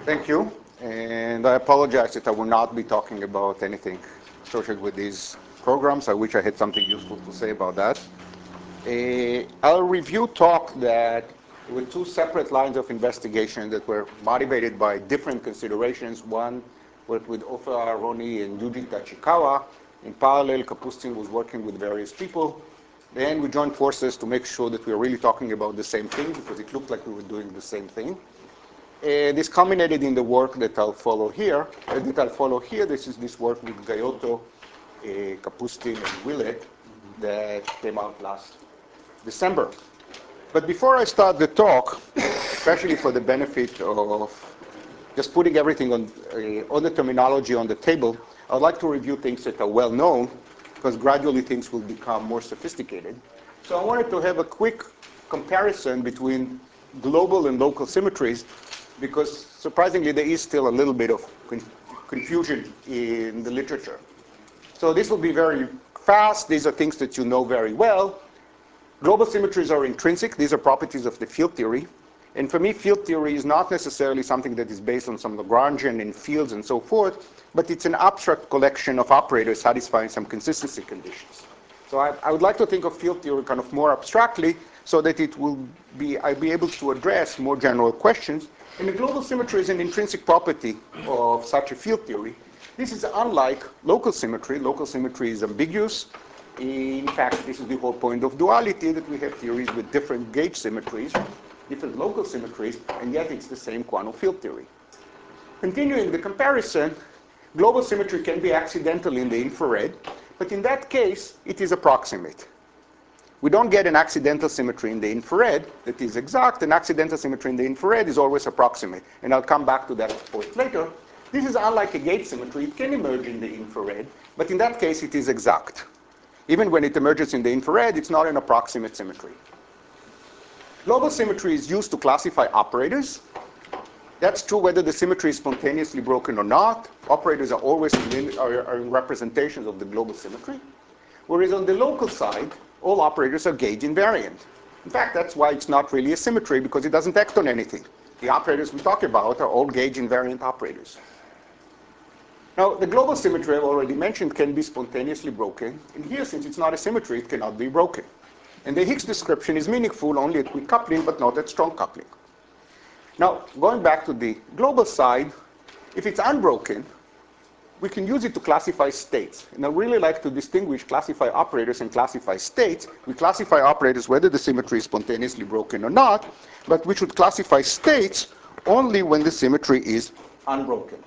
Thank you. And I apologize that I will not be talking about anything associated with these programs. I wish I had something useful to say about that. I'll review talk that with two separate lines of investigation that were motivated by different considerations. One worked with Ofer Aharoni and Yuji Tachikawa. In parallel, Kapustin was working with various people. Then we joined forces to make sure that we were really talking about the same thing because it looked like we were doing the same thing. This culminated in the work that I'll follow here. This is this work with Gayotto, Kapustin, and Willett that came out last December. But before I start the talk, especially for the benefit of just putting everything on the terminology on the table, I'd like to review things that are well known, because gradually things will become more sophisticated. So I wanted to have a quick comparison between global and local symmetries, because surprisingly there is still a little bit of confusion in the literature. So this will be very fast. These are things that you know very well. Global symmetries are intrinsic. These are properties of the field theory. And for me, field theory is not necessarily something that is based on some Lagrangian in fields and so forth, but it's an abstract collection of operators satisfying some consistency conditions. So I would like to think of field theory kind of more abstractly so that I'll be able to address more general questions. And the global symmetry is an intrinsic property of such a field theory. This is unlike local symmetry. Local symmetry is ambiguous. In fact, this is the whole point of duality, that we have theories with different gauge symmetries, different local symmetries, and yet it's the same quantum field theory. Continuing the comparison, global symmetry can be accidental in the infrared, but in that case, it is approximate. We don't get an accidental symmetry in the infrared that is exact. An accidental symmetry in the infrared is always approximate, and I'll come back to that point later. This is unlike a gauge symmetry. It can emerge in the infrared, but in that case, it is exact. Even when it emerges in the infrared, it's not an approximate symmetry. Global symmetry is used to classify operators. That's true whether the symmetry is spontaneously broken or not. Operators are always in representations of the global symmetry. Whereas on the local side, all operators are gauge invariant. In fact, that's why it's not really a symmetry, because it doesn't act on anything. The operators we talk about are all gauge invariant operators. Now, the global symmetry I've already mentioned can be spontaneously broken. And here, since it's not a symmetry, it cannot be broken. And the Higgs description is meaningful only at weak coupling, but not at strong coupling. Now, going back to the global side, if it's unbroken, we can use it to classify states. And I really like to distinguish classify operators and classify states. We classify operators whether the symmetry is spontaneously broken or not, but we should classify states only when the symmetry is unbroken.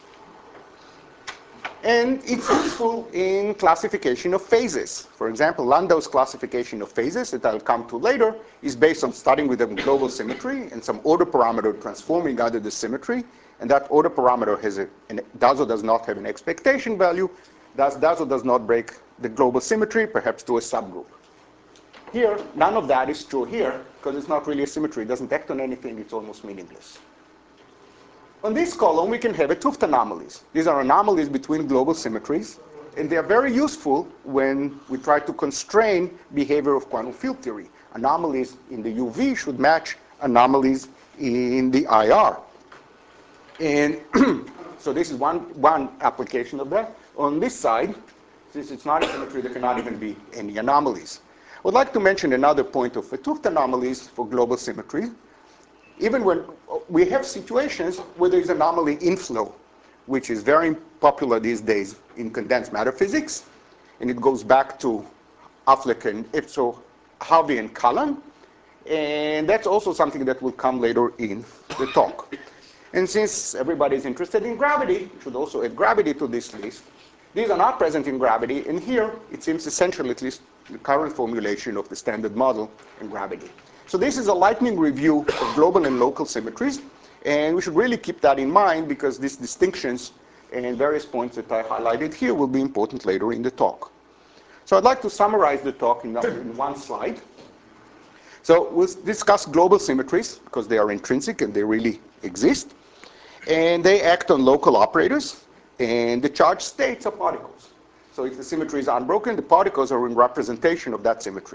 And it's useful in classification of phases. For example, Landau's classification of phases, that I'll come to later, is based on starting with a global symmetry and some order parameter transforming under the symmetry. And that order parameter does or does not have an expectation value, does or does not break the global symmetry, perhaps to a subgroup. Here, none of that is true here, because it's not really a symmetry. It doesn't act on anything. It's almost meaningless. On this column, we can have a 't Hooft anomalies. These are anomalies between global symmetries, and they are very useful when we try to constrain behavior of quantum field theory. Anomalies in the UV should match anomalies in the IR. And so this is one application of that. On this side, since it's not a symmetry, there cannot even be any anomalies. I would like to mention another point of 't Hooft anomalies for global symmetry. Even when we have situations where there's anomaly inflow, which is very popular these days in condensed matter physics, and it goes back to Affleck and Harvey and Cullen, and that's also something that will come later in the talk. And since everybody's interested in gravity, we should also add gravity to this list. These are not present in gravity, and here it seems essential, at least the current formulation of the standard model in gravity. So this is a lightning review of global and local symmetries, and we should really keep that in mind because these distinctions and various points that I highlighted here will be important later in the talk. So I'd like to summarize the talk in one slide. So we'll discuss global symmetries because they are intrinsic and they really exist, and they act on local operators, and the charged states are particles. So if the symmetry is unbroken, the particles are in representation of that symmetry.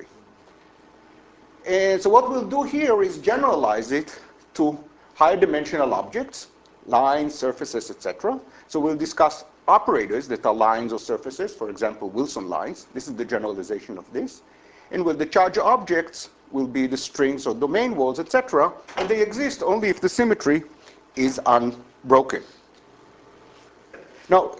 And so what we'll do here is generalize it to higher dimensional objects. lines, surfaces, etc. So we'll discuss operators that are lines or surfaces, for example, Wilson lines. This is the generalization of this. And with the charge objects will be the strings or domain walls, etc. And they exist only if the symmetry is unbroken. Now,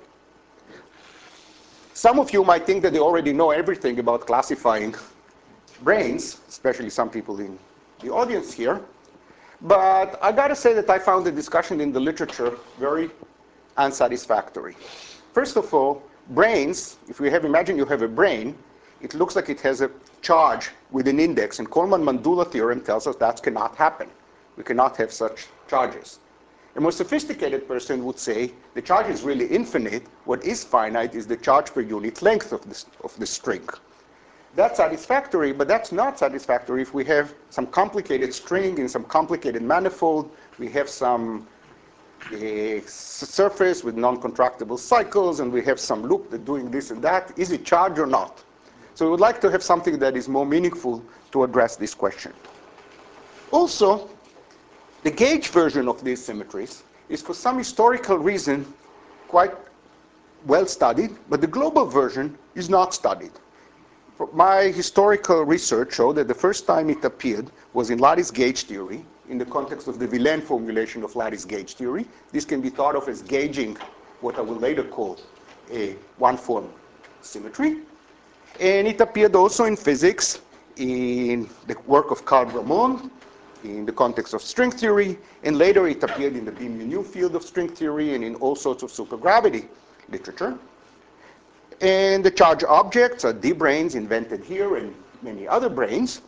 some of you might think that they already know everything about classifying branes, especially some people in the audience here. But I got to say that I found the discussion in the literature very unsatisfactory. First of all, branes, if we imagine you have a brain, it looks like it has a charge with an index, and Coleman-Mandula theorem tells us that cannot happen. We cannot have such charges. A more sophisticated person would say the charge is really infinite. What is finite is the charge per unit length of the string. That's satisfactory, but that's not satisfactory if we have some complicated string in some complicated manifold. We have some surface with non-contractible cycles, and we have some loop that's doing this and that. Is it charged or not? So we would like to have something that is more meaningful to address this question. Also, the gauge version of these symmetries is, for some historical reason, quite well studied, but the global version is not studied. My historical research showed that the first time it appeared was in lattice gauge theory, in the context of the Villain formulation of lattice gauge theory. This can be thought of as gauging what I will later call a one-form symmetry. And it appeared also in physics, in the work of Carl Ramon, in the context of string theory, and later it appeared in the Beam-Menu field of string theory and in all sorts of supergravity literature. And the charge objects are D-branes invented here and many other branes.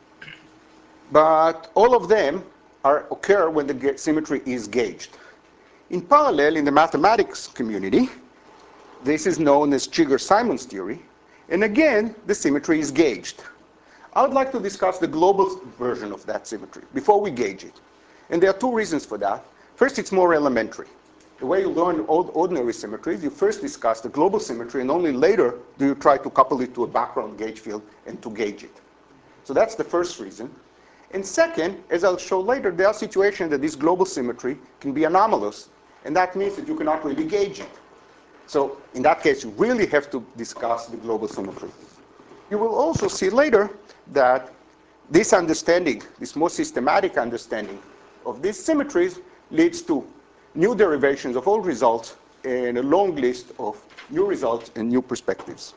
But all of them occur when the symmetry is gauged. In parallel, in the mathematics community, this is known as Chigger-Simons theory. And again, the symmetry is gauged. I would like to discuss the global version of that symmetry before we gauge it. And there are two reasons for that. First, it's more elementary. The way you learn ordinary symmetries, you first discuss the global symmetry, and only later do you try to couple it to a background gauge field and to gauge it. So that's the first reason. And second, as I'll show later, there are situations that this global symmetry can be anomalous, and that means that you cannot really gauge it. So in that case, you really have to discuss the global symmetry. You will also see later that this understanding, this more systematic understanding of these symmetries, leads to new derivations of old results and a long list of new results and new perspectives.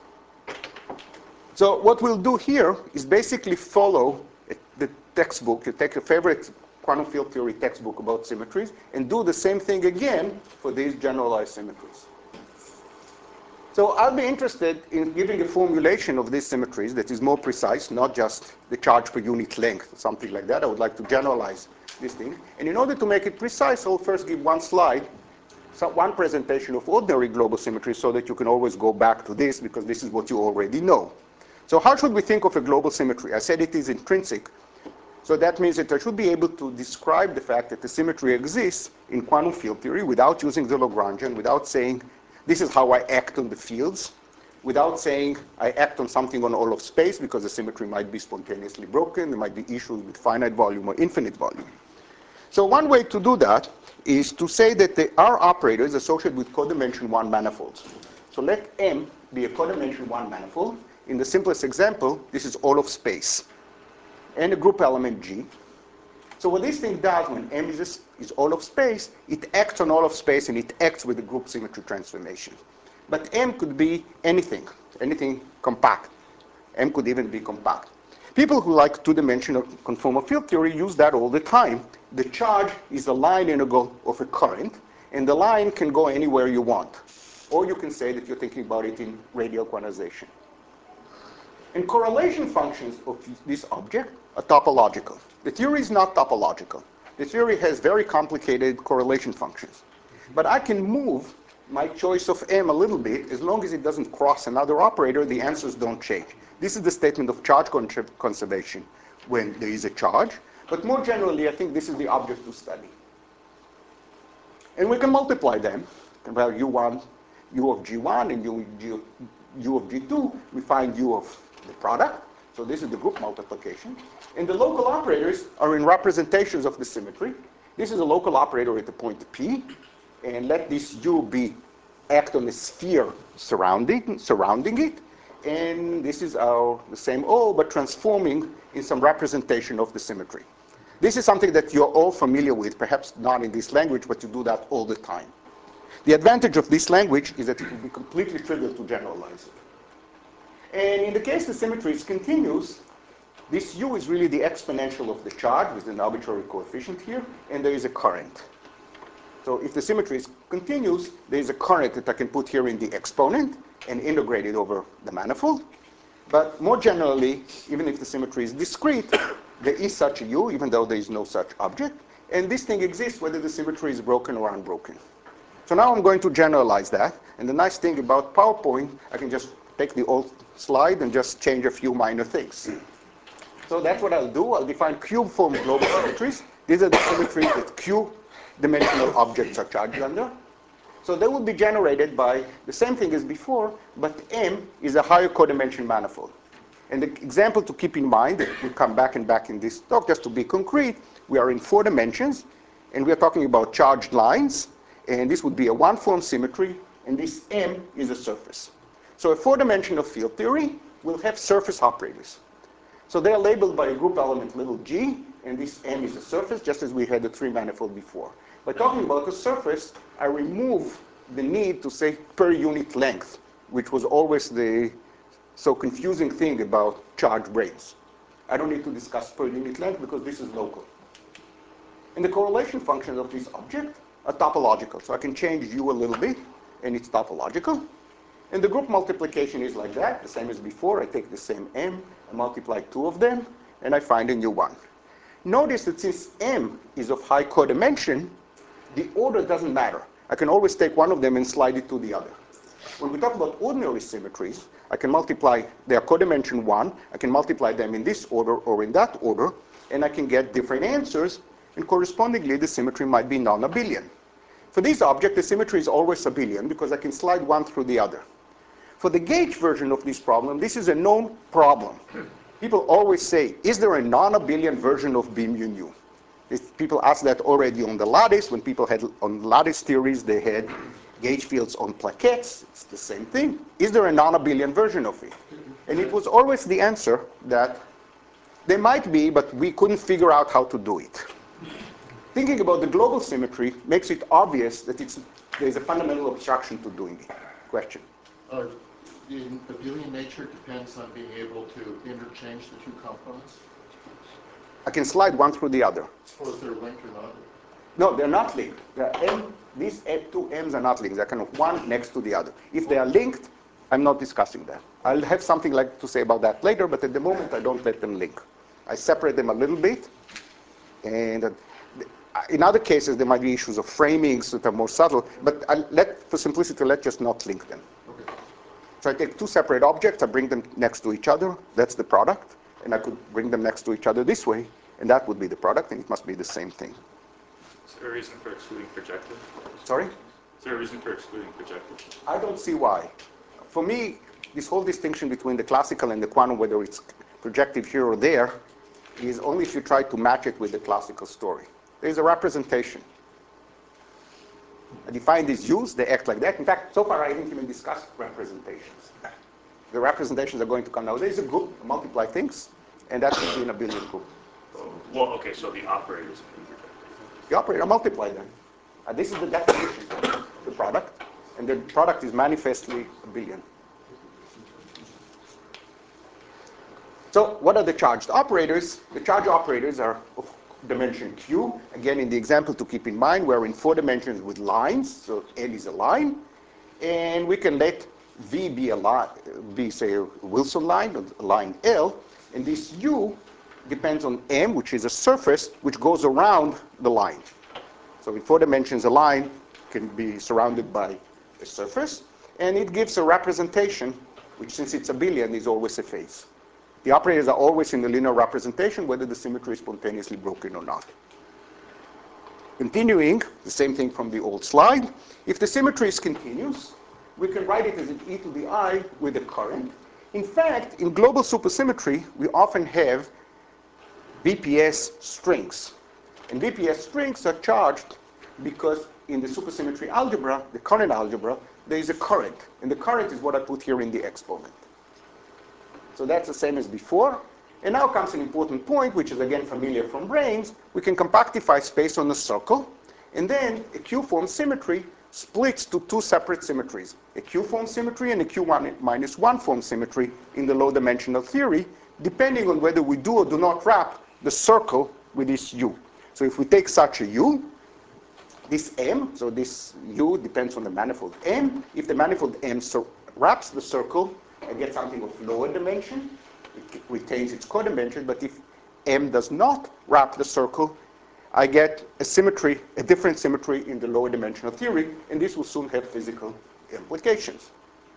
So what we'll do here is basically follow the textbook. You take your favorite quantum field theory textbook about symmetries and do the same thing again for these generalized symmetries. So I'll be interested in giving a formulation of these symmetries that is more precise, not just the charge per unit length, something like that. I would like to generalize this thing. And in order to make it precise, I'll first give one slide, one presentation of ordinary global symmetry, so that you can always go back to this, because this is what you already know. So how should we think of a global symmetry? I said it is intrinsic. So that means that I should be able to describe the fact that the symmetry exists in quantum field theory without using the Lagrangian, without saying, this is how I act on the fields, without saying I act on something on all of space, because the symmetry might be spontaneously broken. There might be issues with finite volume or infinite volume. So one way to do that is to say that there are operators associated with codimension 1 manifolds. So let M be a codimension 1 manifold. In the simplest example, this is all of space and a group element G. So what this thing does when M is all of space, it acts on all of space and it acts with the group symmetry transformation. But M could be anything compact. M could even be compact. People who like two-dimensional conformal field theory use that all the time. The charge is a line integral of a current, and the line can go anywhere you want. Or you can say that you're thinking about it in radial quantization. And correlation functions of this object are topological. The theory is not topological. The theory has very complicated correlation functions. But I can move my choice of M a little bit. As long as it doesn't cross another operator, the answers don't change. This is the statement of charge conservation when there is a charge. But more generally, I think this is the object to study. And we can multiply them. Compare U1, U of G1, and U of G2. We find U of the product. So this is the group multiplication. And the local operators are in representations of the symmetry. This is a local operator at the point P, and let this U act on a sphere surrounding it, and this is the same O, but transforming in some representation of the symmetry. This is something that you're all familiar with, perhaps not in this language, but you do that all the time. The advantage of this language is that it will be completely trivial to generalize it. And in the case the symmetry is continuous, this U is really the exponential of the charge with an arbitrary coefficient here, and there is a current. So if the symmetry is continuous, there is a current that I can put here in the exponent and integrate it over the manifold. But more generally, even if the symmetry is discrete, there is such a U, even though there is no such object. And this thing exists whether the symmetry is broken or unbroken. So now I'm going to generalize that. And the nice thing about PowerPoint, I can just take the old slide and just change a few minor things. So that's what I'll do. I'll define cube form global symmetries. These are the symmetries that Q-dimensional objects are charged under. So they will be generated by the same thing as before, but M is a higher codimension manifold. And the example to keep in mind, that we'll come back and back in this talk, just to be concrete, we are in 4 dimensions, and we are talking about charged lines, and this would be a one-form symmetry, and this M is a surface. So a 4-dimensional field theory will have surface operators. So they are labeled by a group element little g, and this M is a surface, just as we had the 3-manifold before. By talking about the surface, I remove the need to say per unit length, which was always the so confusing thing about charge rates. I don't need to discuss per unit length because this is local. And the correlation functions of this object are topological. So I can change U a little bit, and it's topological. And the group multiplication is like that, the same as before. I take the same M, I multiply 2 of them, and I find a new one. Notice that since M is of high codimension, the order doesn't matter. I can always take one of them and slide it to the other. When we talk about ordinary symmetries, I can multiply their codimension 1, I can multiply them in this order or in that order, and I can get different answers, and correspondingly the symmetry might be non-abelian. For this object, the symmetry is always abelian because I can slide one through the other. For the gauge version of this problem, this is a known problem. People always say, is there a non-abelian version of B mu nu? People asked that already on the lattice. When people had on lattice theories, they had gauge fields on plaquettes. It's the same thing. Is there a non-abelian version of it? And it was always the answer that there might be, but we couldn't figure out how to do it. Thinking about the global symmetry makes it obvious that there's a fundamental obstruction to doing it. Question? The abelian nature depends on being able to interchange the 2 components? I can slide one through the other. Or if they're linked or not? No, they're not linked. These 2 M's are not linked. They're kind of one next to the other. If they are linked, I'm not discussing that. I'll have something to say about that later, but at the moment I don't let them link. I separate them a little bit, and in other cases there might be issues of framings that are more subtle, but for simplicity, let's just not link them. Okay. So I take 2 separate objects, I bring them next to each other, that's the product, and I could bring them next to each other this way, and that would be the product, and it must be the same thing. Is there a reason for excluding projective? Sorry? Is there a reason for excluding projective? I don't see why. For me, this whole distinction between the classical and the quantum, whether it's projective here or there, is only if you try to match it with the classical story. There's a representation. I define these U's, they act like that. In fact, so far I haven't even discussed representations. The representations are going to come now. There's a group, multiply things, and that should be an abelian group. Well, okay, so the operators can be projective. The operator, multiply them. This is the definition of the product, and the product is manifestly abelian. So what are the charged operators? The charge operators are of dimension q. Again, in the example to keep in mind, we're in 4 dimensions with lines, so L is a line, and we can let V be a line, be say a Wilson line, or a line L, and this U depends on M, which is a surface which goes around the line. So in 4 dimensions, a line can be surrounded by a surface, and it gives a representation, which since it's abelian is always a phase. The operators are always in the linear representation, whether the symmetry is spontaneously broken or not. Continuing, the same thing from the old slide. If the symmetry is continuous, we can write it as an e to the I with a current. In fact, in global supersymmetry, we often have BPS strings. And BPS strings are charged because in the supersymmetry algebra, the current algebra, there is a current. And the current is what I put here in the exponent. So that's the same as before. And now comes an important point, which is again familiar from branes. We can compactify space on a circle. And then a Q-form symmetry splits to two separate symmetries, a Q-form symmetry and a Q-1 form symmetry in the low-dimensional theory, depending on whether we do or do not wrap the circle with this U. So if we take such a U, this M, so this U depends on the manifold M. If the manifold M wraps the circle, I get something of lower dimension. It retains its codimension, but if M does not wrap the circle, I get a symmetry, a different symmetry in the lower dimensional theory, and this will soon have physical implications.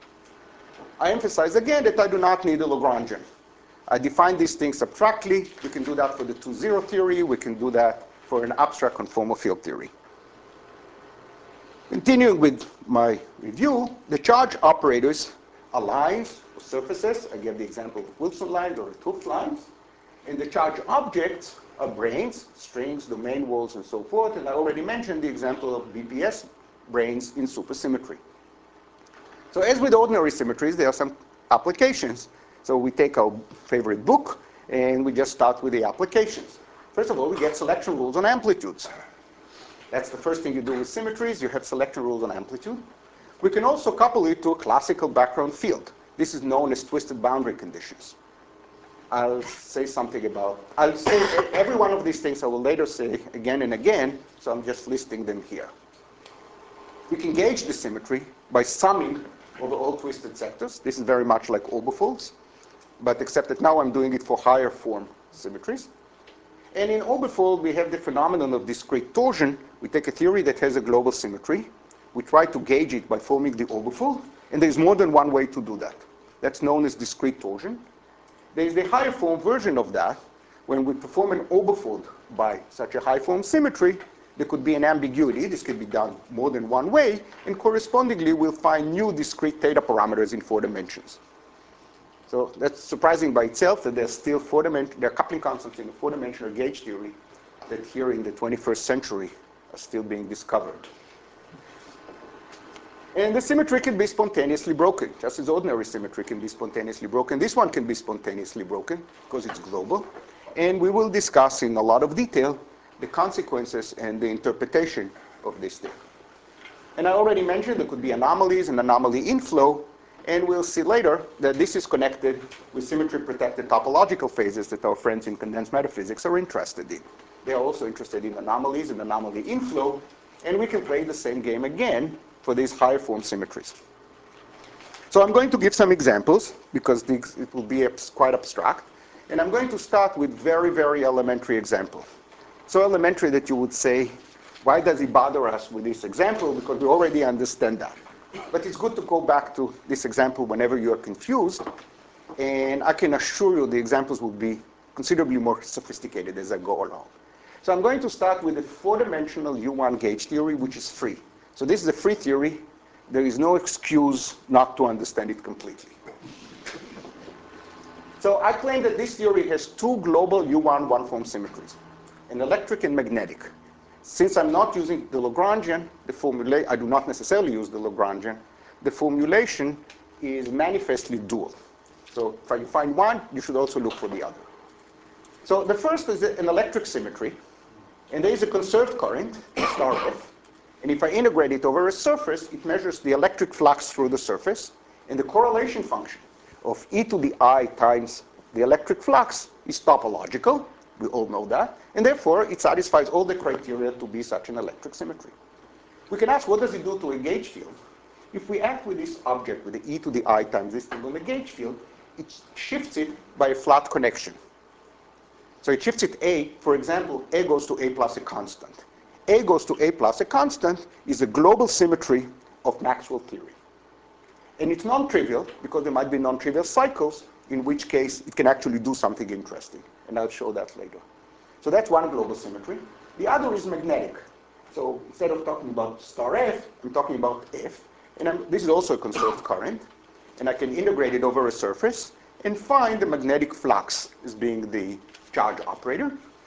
I emphasize again that I do not need a Lagrangian. I define these things abstractly. We can do that for the 2-0 theory. We can do that for an abstract conformal field theory. Continuing with my review, the charge operators are lines or surfaces. I gave the example of Wilson lines or 't Hooft lines. And the charge objects are branes, strings, domain walls, and so forth. And I already mentioned the example of BPS branes in supersymmetry. So as with ordinary symmetries, there are some applications. So we take our favorite book, and we just start with the applications. First of all, we get selection rules on amplitudes. That's the first thing you do with symmetries. You have selection rules on amplitude. We can also couple it to a classical background field. This is known as twisted boundary conditions. I'll say something about, I'll say every one of these things I will later say again and again, so I'm just listing them here. We can gauge the symmetry by summing over all twisted sectors. This is very much like Oberfolds, but except that now I'm doing it for higher form symmetries. And in Oberfold, we have the phenomenon of discrete torsion. We take a theory that has a global symmetry. We try to gauge it by forming the Oberfold, and there's more than one way to do that. That's known as discrete torsion. There's the higher form version of that. When we perform an Oberfold by such a high form symmetry, there could be an ambiguity. This could be done more than one way, and correspondingly, we'll find new discrete theta parameters in 4 dimensions. So that's surprising by itself that there's still there are coupling constants in the 4-dimensional gauge theory that here in the 21st century are still being discovered. And the symmetry can be spontaneously broken, just as ordinary symmetry can be spontaneously broken. This one can be spontaneously broken because it's global. And we will discuss in a lot of detail the consequences and the interpretation of this thing. And I already mentioned there could be anomalies and anomaly inflow. And we'll see later that this is connected with symmetry-protected topological phases that our friends in condensed matter physics are interested in. They are also interested in anomalies and anomaly inflow. And we can play the same game again for these higher form symmetries. So I'm going to give some examples because it will be quite abstract. And I'm going to start with very, very elementary example. So elementary that you would say, why does it bother us with this example? Because we already understand that. But it's good to go back to this example whenever you are confused. And I can assure you the examples will be considerably more sophisticated as I go along. So I'm going to start with the 4-dimensional U1 gauge theory, which is free. So this is a free theory. There is no excuse not to understand it completely. So I claim that this theory has 2 global U1 one-form symmetries, an electric and magnetic. Since I'm not using the Lagrangian, I do not necessarily use the Lagrangian, the formulation is manifestly dual. So if you find one, you should also look for the other. So the first is an electric symmetry, and there is a conserved current, star F, and if I integrate it over a surface, it measures the electric flux through the surface, and the correlation function of e to the I times the electric flux is topological. We all know that. And therefore, it satisfies all the criteria to be such an electric symmetry. We can ask, what does it do to a gauge field? If we act with this object, with the e to the I times this thing on the gauge field, it shifts it by a flat connection. So it shifts it A. For example, A goes to A plus a constant. A goes to A plus a constant is a global symmetry of Maxwell theory. And it's non-trivial, because there might be non-trivial cycles, in which case it can actually do something interesting. And I'll show that later. So that's one global symmetry. The other is magnetic. So instead of talking about star F, I'm talking about F. And this is also a conserved current. And I can integrate it over a surface and find the magnetic flux as being the charge operator.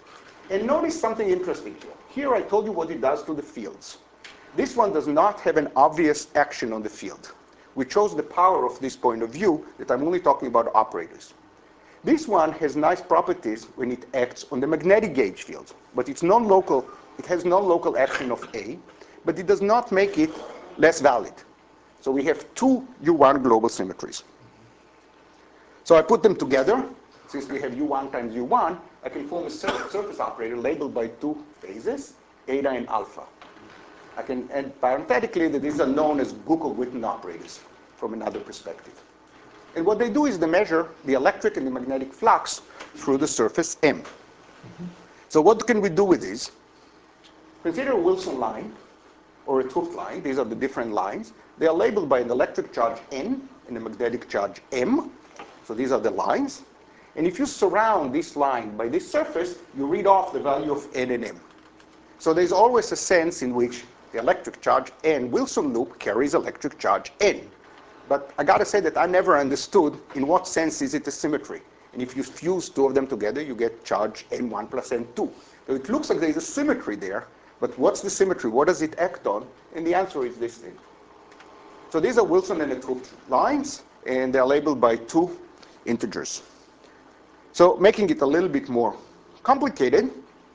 And notice something interesting here. Here I told you what it does to the fields. This one does not have an obvious action on the field, which shows the power of this point of view that I'm only talking about operators. This one has nice properties when it acts on the magnetic gauge field, but it's non-local. It has non-local action of A, but it does not make it less valid. So we have two U1 global symmetries. So I put them together. Since we have U1 times U1, I can form a surface operator labeled by two phases, eta and alpha. I can add parenthetically that these are known as Guckel-Witten operators from another perspective. And what they do is they measure the electric and the magnetic flux through the surface M. So what can we do with these? Consider a Wilson line or a 't Hooft line. These are the different lines. They are labeled by an electric charge N and a magnetic charge M. So these are the lines. And if you surround this line by this surface, you read off the value of N and M. So there's always a sense in which the electric charge N Wilson loop carries electric charge N. But I got to say that I never understood in what sense is it a symmetry. And if you fuse two of them together, you get charge N1 plus N2. So it looks like there's a symmetry there. But what's the symmetry? What does it act on? And the answer is this thing. So these are Wilson and 't Hooft lines, and they're labeled by two integers. So making it a little bit more complicated,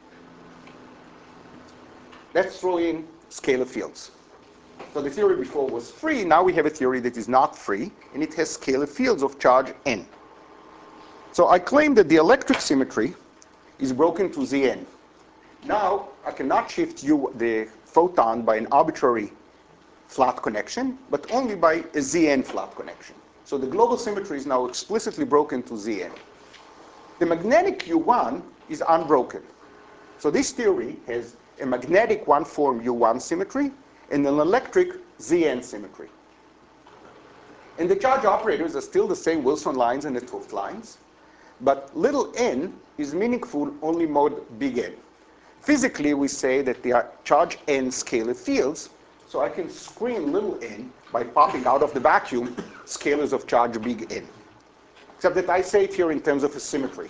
let's throw in scalar fields. So the theory before was free. Now we have a theory that is not free, and it has scalar fields of charge n. So I claim that the electric symmetry is broken to Zn. Now I cannot shift the photon by an arbitrary flat connection, but only by a Zn flat connection. So the global symmetry is now explicitly broken to Zn. The magnetic U1 is unbroken. So this theory has a magnetic one-form U1 symmetry and an electric Zn symmetry. And the charge operators are still the same Wilson lines and the 't Hooft lines, but little n is meaningful only mod big N. Physically, we say that they are charge n scalar fields, so I can screen little n by popping out of the vacuum scalars of charge big N. Except that I say it here in terms of a symmetry.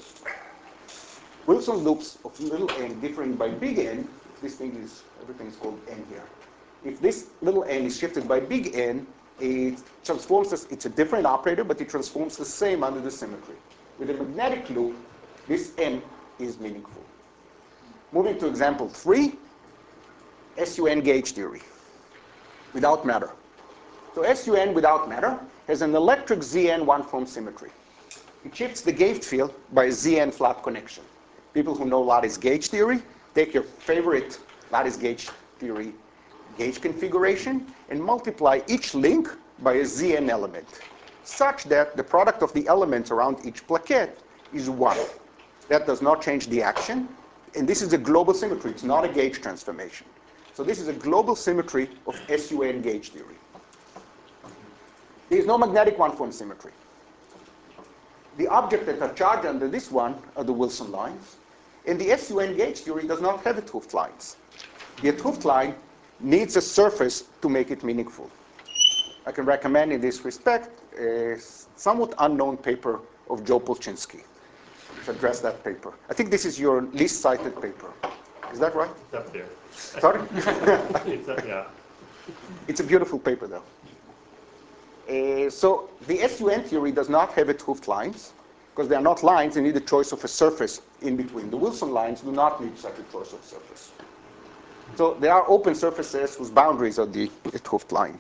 Wilson loops of little n differing by big N, this thing is, everything is called n here. If this little n is shifted by big N, it transforms this, it's a different operator, but it transforms the same under the symmetry. With a magnetic loop, this n is meaningful. Moving to example 3, SUN gauge theory, without matter. So SUN without matter has an electric Zn one-form symmetry. It shifts the gauge field by a Zn flat connection. People who know lattice gauge theory, take your favorite lattice gauge theory gauge configuration and multiply each link by a Zn element, such that the product of the elements around each plaquette is 1. That does not change the action, and this is a global symmetry. It's not a gauge transformation. So this is a global symmetry of SUN gauge theory. There is no magnetic one-form symmetry. The objects that are charged under this one are the Wilson lines, and the SUN gauge theory does not have 't Hooft lines. The 't Hooft line needs a surface to make it meaningful. I can recommend in this respect a somewhat unknown paper of Joe Polchinski, which addressed that paper. I think this is your least cited paper. Is that right? It's up there. Sorry? It's up, yeah. It's a beautiful paper, though. So the SUN theory does not have 't Hooft lines, because they are not lines. They need a choice of a surface in between. The Wilson lines do not need such a choice of surface. So there are open surfaces whose boundaries are the 't Hooft line.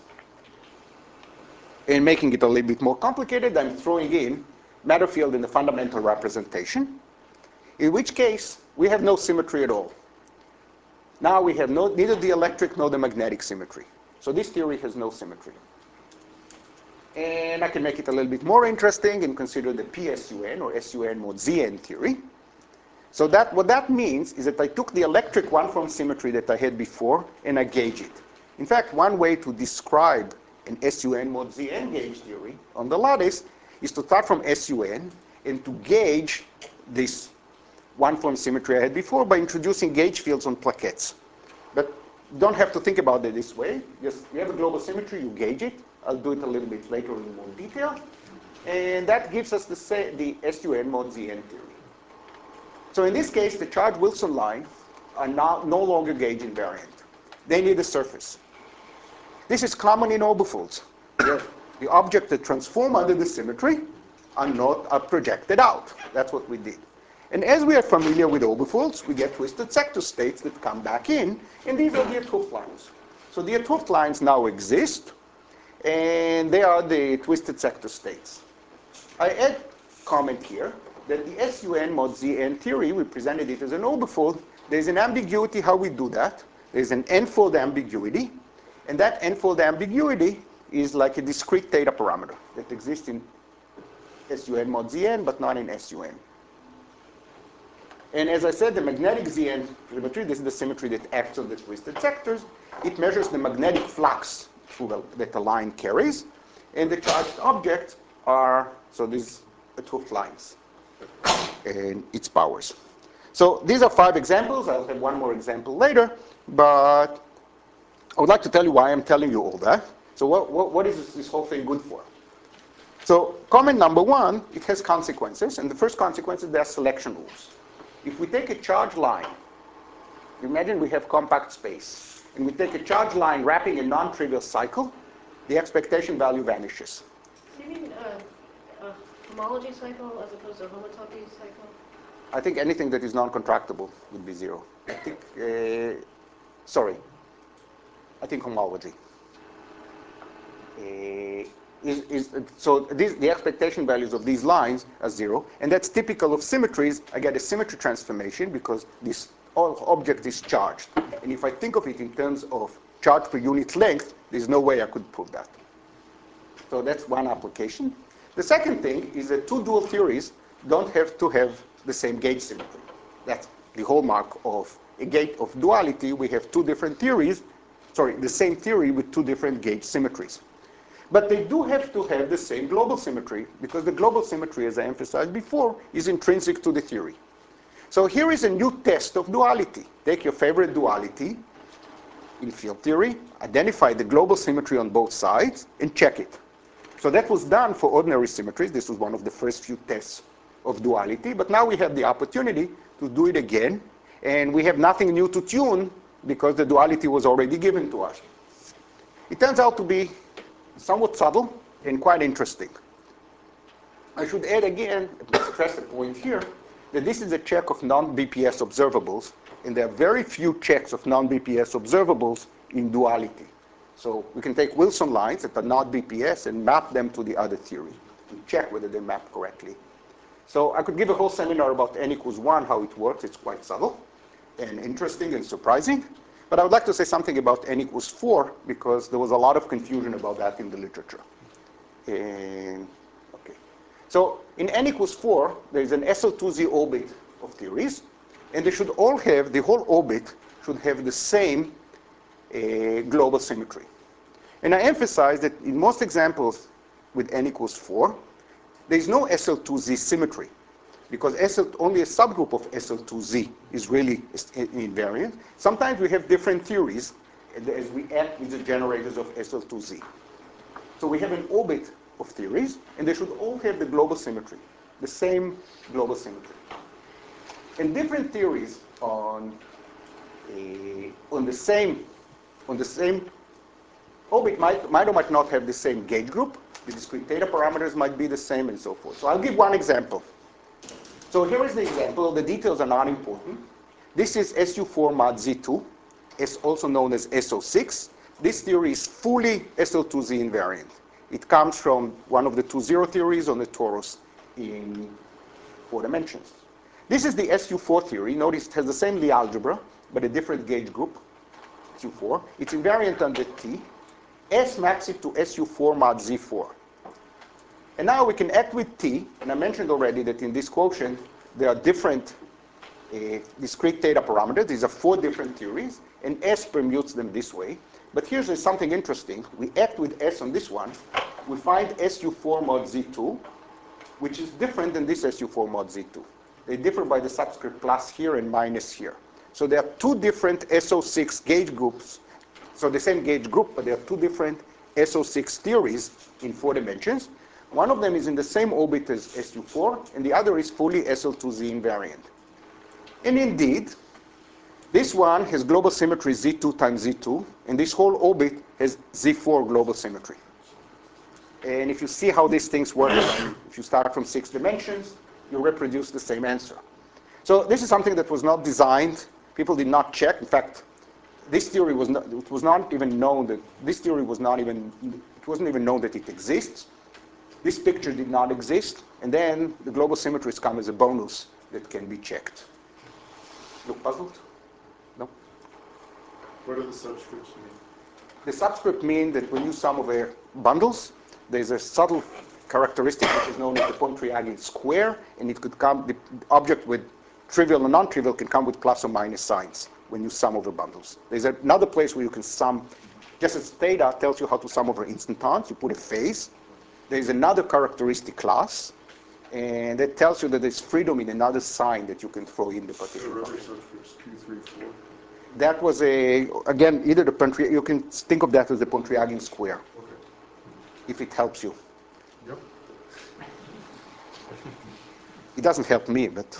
And making it a little bit more complicated, I'm throwing in matter field in the fundamental representation, in which case we have no symmetry at all. Now we have neither the electric nor the magnetic symmetry. So this theory has no symmetry. And I can make it a little bit more interesting and consider the PSUN or SUN mod Zn theory. So what that means is that I took the electric one-form symmetry that I had before and I gauge it. In fact, one way to describe an SUN mod Zn gauge theory on the lattice is to start from SUN and to gauge this one-form symmetry I had before by introducing gauge fields on plaquettes. But you don't have to think about it this way. Just you have a global symmetry, you gauge it. I'll do it a little bit later in more detail. And that gives us the SUN mod Zn theory. So in this case, the charge Wilson line are now no longer gauge invariant. They need a surface. This is common in obifolds, where the objects that transform under the symmetry are projected out. That's what we did. And as we are familiar with obifolds, we get twisted sector states that come back in, and these are the 't Hooft lines. So the 't Hooft lines now exist, and they are the twisted sector states. I add comment here that the SUN mod ZN theory, we presented it as an obifold. There's an ambiguity how we do that. There's an n-fold ambiguity, and that n-fold ambiguity is like a discrete theta parameter that exists in SUN mod ZN, but not in SUN. And as I said, the magnetic ZN symmetry, this is the symmetry that acts on the twisted sectors. It measures the magnetic flux that the line carries, and the charged objects are, so these 't Hooft lines and its powers. So these are 5 examples. I'll have one more example later, but I would like to tell you why I'm telling you all that. So what is this whole thing good for? So comment number 1, it has consequences, and the first consequence is there are selection rules. If we take a charge line, imagine we have compact space, and we take a charge line wrapping a non-trivial cycle, the expectation value vanishes. Do you mean a homology cycle as opposed to a homotopy cycle? I think anything that is non-contractible would be 0. I think, I think homology. So the expectation values of these lines are 0, and that's typical of symmetries. I get a symmetry transformation because this object is charged. And if I think of it in terms of charge per unit length, there's no way I could prove that. So that's one application. The second thing is that 2 dual theories don't have to have the same gauge symmetry. That's the hallmark of a gauge of duality. We have 2 different theories, the same theory with 2 different gauge symmetries. But they do have to have the same global symmetry, because the global symmetry, as I emphasized before, is intrinsic to the theory. So here is a new test of duality. Take your favorite duality in field theory, identify the global symmetry on both sides, and check it. So that was done for ordinary symmetries. This was one of the first few tests of duality. But now we have the opportunity to do it again. And we have nothing new to tune because the duality was already given to us. It turns out to be somewhat subtle and quite interesting. I should add again, stress the point here, that this is a check of non-BPS observables. And there are very few checks of non-BPS observables in duality. So we can take Wilson lines that are not BPS and map them to the other theory and check whether they map correctly. So I could give a whole seminar about n equals 1, how it works. It's quite subtle and interesting and surprising. But I would like to say something about n equals 4, because there was a lot of confusion about that in the literature. Okay. So in n equals 4, there is an SL2Z orbit of theories. And they should all have, the whole orbit should have the same global symmetry. And I emphasize that in most examples with n equals 4, there is no SL2Z symmetry, because only a subgroup of SL2Z is really invariant. Sometimes we have different theories as we act with the generators of SL2Z. So we have an orbit of theories, and they should all have the global symmetry, the same global symmetry. And different theories on the same orbit might or might not have the same gauge group. The discrete theta parameters might be the same, and so forth. So I'll give one example. So here is the example. The details are not important. This is SU4 mod Z2, also known as SO6. This theory is fully SL2Z invariant. It comes from one of the 2-0 theories on the torus in 4 dimensions. This is the SU4 theory. Notice it has the same Lie algebra, but a different gauge group, SU4. It's invariant under T. S maps it to SU4 mod Z4. And now we can act with T, and I mentioned already that in this quotient there are different discrete theta parameters. These are 4 different theories, and S permutes them this way. But here's something interesting. We act with S on this one. We find SU4 mod Z2, which is different than this SU4 mod Z2. They differ by the subscript plus here and minus here. So there are 2 different SO6 gauge groups. So the same gauge group, but there are 2 different SO6 theories in 4 dimensions. One of them is in the same orbit as SU4, and the other is fully SL2Z invariant. And indeed, this one has global symmetry Z2 times Z2, and this whole orbit has Z4 global symmetry. And if you see how these things work, if you start from 6 dimensions, you reproduce the same answer. So this is something that was not designed. People did not check. In fact, this theory was not, it was not even known that, this theory was not even, it wasn't even known that it exists. This picture did not exist. And then the global symmetries come as a bonus that can be checked. Look puzzled? No? What do the subscripts mean? The subscript mean that when you sum over bundles, there's a subtle characteristic which is known as the Pontryagin square, and it could come, the object with trivial and non-trivial can come with plus or minus signs when you sum over bundles. There's another place where you can sum, just as theta tells you how to sum over instantons, you put a phase. There's another characteristic class, and that tells you that there's freedom in another sign that you can throw in the So particular rubber function. subscripts 2, 3, 4. That was again, either the Pontryagin, you can think of that as the Pontryagin square, Okay. if it helps you. Yep. It doesn't help me, but.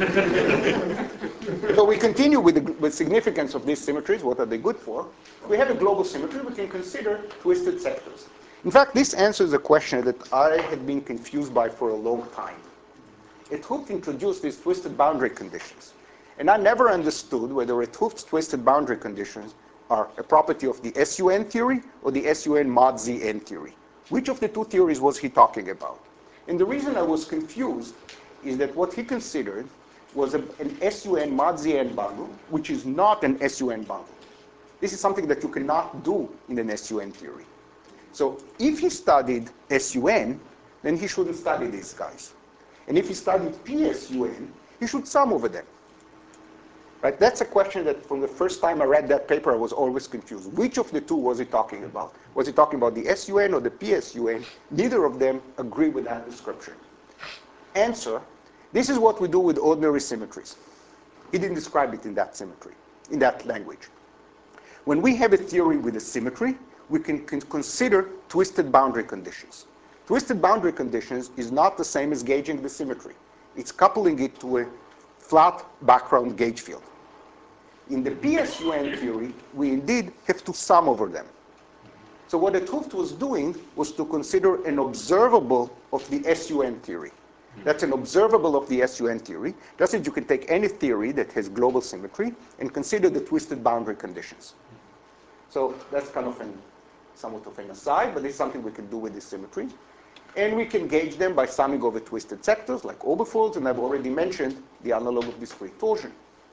So we continue with the significance of these symmetries. What are they good for? If we have a global symmetry, we can consider twisted sectors. In fact, this answers a question that I had been confused by for a long time. 't Hooft introduced these twisted boundary conditions. And I never understood whether 't Hooft's twisted boundary conditions are a property of the SUN theory or the SUN mod ZN theory. Which of the two theories was he talking about? And the reason I was confused is that what he considered was an SUN mod ZN bundle, which is not an SUN bundle. This is something that you cannot do in an SUN theory. So if he studied SUN, then he shouldn't study these guys. And if he studied PSUN, he should sum over them. Right? That's a question that from the first time I read that paper, I was always confused. Which of the two was he talking about? Was he talking about the SUN or the PSUN? Neither of them agree with that description. Answer, this is what we do with ordinary symmetries. He didn't describe it in that symmetry, in that language. When we have a theory with a symmetry, we can consider twisted boundary conditions. Twisted boundary conditions is not the same as gauging the symmetry. It's coupling it to a flat background gauge field. In the PSUN theory, we indeed have to sum over them. So what 't Hooft was doing was to consider an observable of the SUN theory. That's an observable of the SUN theory. Just as you can take any theory that has global symmetry and consider the twisted boundary conditions. So that's kind of somewhat of an aside, but it's something we can do with this symmetry. And we can gauge them by summing over twisted sectors like oberfolds, and I've already mentioned the analog of discrete torsion.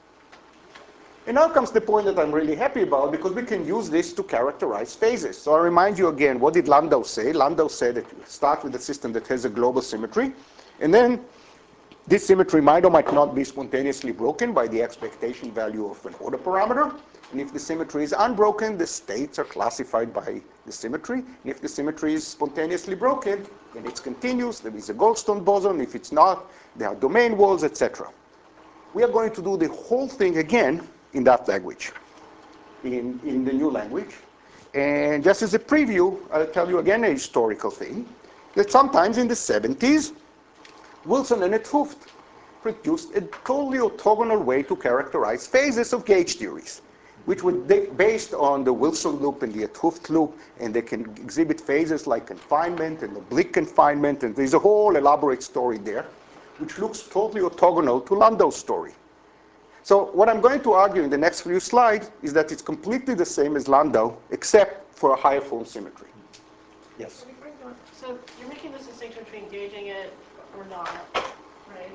And now comes the point that I'm really happy about, because we can use this to characterize phases. So I remind you again, what did Landau say? Landau said that you start with a system that has a global symmetry, and then this symmetry might or might not be spontaneously broken by the expectation value of an order parameter. And if the symmetry is unbroken, the states are classified by the symmetry. And if the symmetry is spontaneously broken, then it's continuous. There is a Goldstone boson. If it's not, there are domain walls, etc. We are going to do the whole thing again in that language, in the new language. And just as a preview, I'll tell you again a historical thing, that sometimes in the 70s, Wilson and 't Hooft produced a totally orthogonal way to characterize phases of gauge theories, which were based on the Wilson loop and the 't Hooft loop, and they can exhibit phases like confinement and oblique confinement, and there's a whole elaborate story there, which looks totally orthogonal to Landau's story. So what I'm going to argue in the next few slides is that it's completely the same as Landau, except for a higher form symmetry. Yes? So you're making this distinction between gauging it or not, right?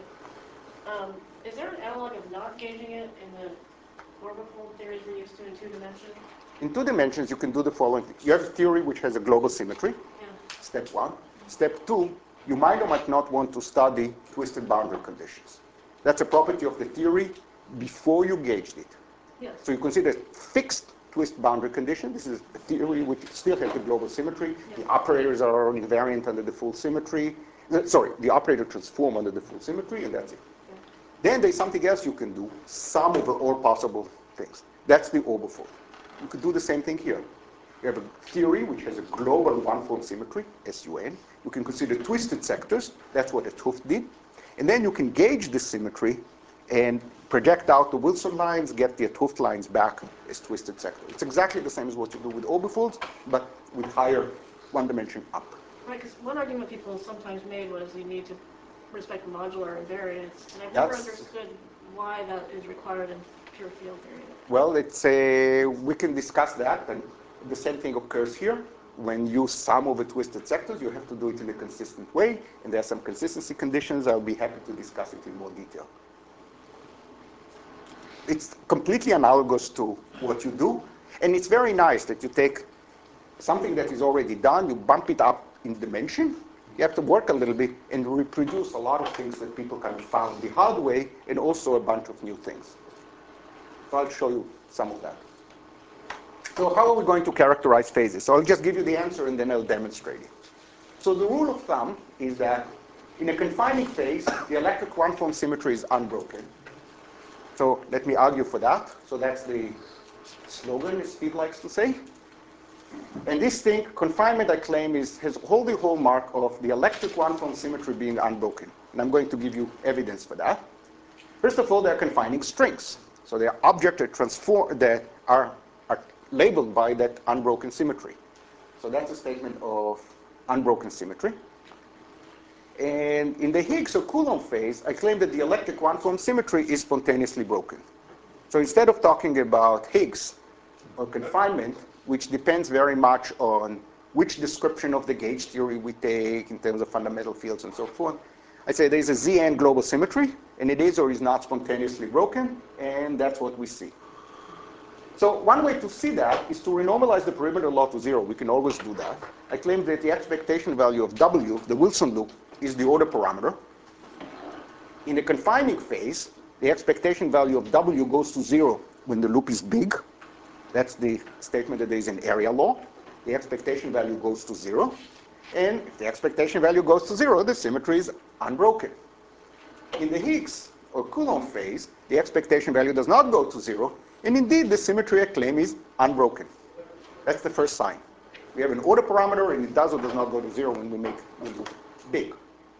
Is there an analog of not gauging it in the orbifold theories we're used to in 2 dimensions? In 2 dimensions, you can do the following thing. You have a theory which has a global symmetry, Yeah. step 1. Step 2, you might or might not want to study twisted boundary conditions. That's a property of the theory before you gauged it. Yes. So you consider fixed twist boundary condition. This is a theory which still has the global symmetry. Yeah. The operators are invariant under the full symmetry. Sorry, the operator transform under the full symmetry, and that's it. Yeah. Then there's something else you can do, sum over all possible things. That's the orbifold. You could do the same thing here. You have a theory which has a global one-form symmetry, SUN. You can consider twisted sectors. That's what 't Hooft did. And then you can gauge the symmetry and project out the Wilson lines, get the 't Hooft lines back as twisted sectors. It's exactly the same as what you do with orbifolds, but with higher one dimension up. Right, because one argument people sometimes made was you need to respect modular invariance, and I've never understood why that is required in pure field theory. Well, we can discuss that, and the same thing occurs here. When you sum over twisted sectors, you have to do it in a consistent way, and there are some consistency conditions. I'll be happy to discuss it in more detail. It's completely analogous to what you do, and it's very nice that you take something that is already done, you bump it up in dimension, you have to work a little bit and reproduce a lot of things that people kind of found the hard way, and also a bunch of new things. So I'll show you some of that. So how are we going to characterize phases? So I'll just give you the answer and then I'll demonstrate it. So the rule of thumb is that in a confining phase, the electric one-form symmetry is unbroken. So let me argue for that. So that's the slogan, as Steve likes to say. And this thing, confinement, I claim, has all the hallmark of the electric one-form symmetry being unbroken. And I'm going to give you evidence for that. First of all, they're confining strings. So they are objects that are labeled by that unbroken symmetry. So that's a statement of unbroken symmetry. And in the Higgs or Coulomb phase, I claim that the electric one-form symmetry is spontaneously broken. So instead of talking about Higgs or confinement, which depends very much on which description of the gauge theory we take in terms of fundamental fields and so forth, I say there's a Zn global symmetry, and it is or is not spontaneously broken, and that's what we see. So one way to see that is to renormalize the perimeter law to 0. We can always do that. I claim that the expectation value of W, the Wilson loop, is the order parameter. In the confining phase, the expectation value of W goes to 0 when the loop is big. That's the statement that there is an area law. The expectation value goes to 0. And if the expectation value goes to 0, the symmetry is unbroken. In the Higgs or Coulomb phase, the expectation value does not go to 0. And indeed, the symmetry I claim is unbroken. That's the first sign. We have an order parameter, and it does or does not go to 0 when we make the loop big.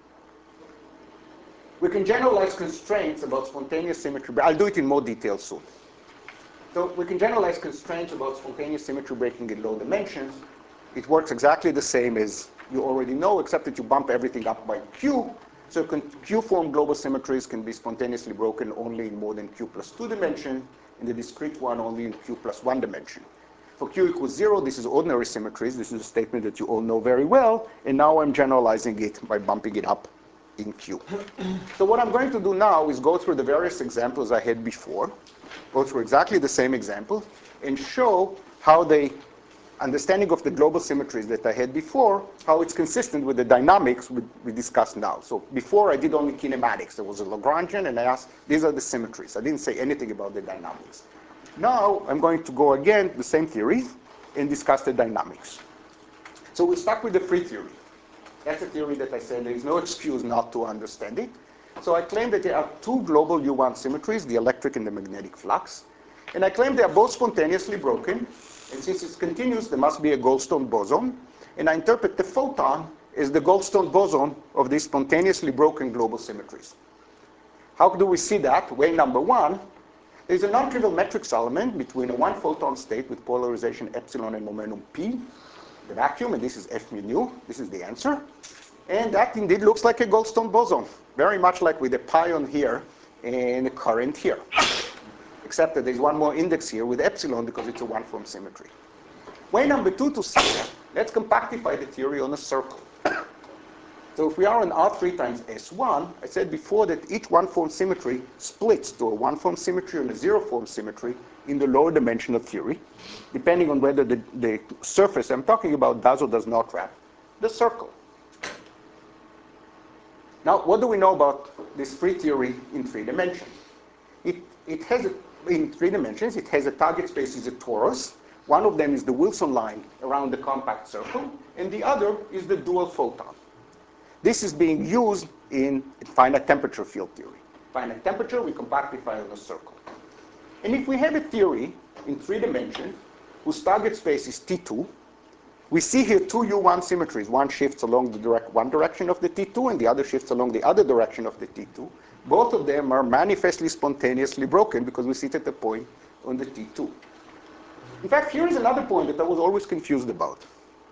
We can generalize constraints about spontaneous symmetry. I'll do it in more detail soon. So we can generalize constraints about spontaneous symmetry breaking in low dimensions. It works exactly the same as you already know, except that you bump everything up by Q. So Q-form global symmetries can be spontaneously broken only in more than Q plus 2 dimension, and the discrete one only in Q plus 1 dimension. For Q equals 0, this is ordinary symmetries. This is a statement that you all know very well, and now I'm generalizing it by bumping it up in Q. So what I'm going to do now is go through the various examples I had before, go through exactly the same examples, and show how the understanding of the global symmetries that I had before, how it's consistent with the dynamics we discussed now. So before I did only kinematics. There was a Lagrangian, and I asked, these are the symmetries. I didn't say anything about the dynamics. Now I'm going to go again, the same theory, and discuss the dynamics. So we'll start with the free theory. That's a theory that I said there is no excuse not to understand it. So I claim that there are two global U1 symmetries, the electric and the magnetic flux. And I claim they are both spontaneously broken. And since it's continuous, there must be a Goldstone boson. And I interpret the photon as the Goldstone boson of these spontaneously broken global symmetries. How do we see that? Way number one, there's a non-trivial matrix element between a one-photon state with polarization epsilon and momentum p, the vacuum, and this is F mu nu. This is the answer. And that indeed looks like a Goldstone boson, very much like with a pion here and a current here. Except that there's one more index here with epsilon because it's a one-form symmetry. Way number two to see that, let's compactify the theory on a circle. So if we are on R3 times S1, I said before that each one-form symmetry splits to a one-form symmetry and a zero-form symmetry in the lower dimensional theory, depending on whether the surface I'm talking about does or does not wrap the circle. Now, what do we know about this free theory in 3 dimensions? It has, in 3 dimensions, it has a target space is a torus. One of them is the Wilson line around the compact circle, and the other is the dual photon. This is being used in finite temperature field theory. Finite temperature, we compactify on a circle. And if we have a theory in 3 dimensions whose target space is T2, we see here two U1 symmetries. One shifts along the one direction of the T2, and the other shifts along the other direction of the T2. both of them are manifestly spontaneously broken because we sit at a point on the T2. In fact, here is another point that I was always confused about.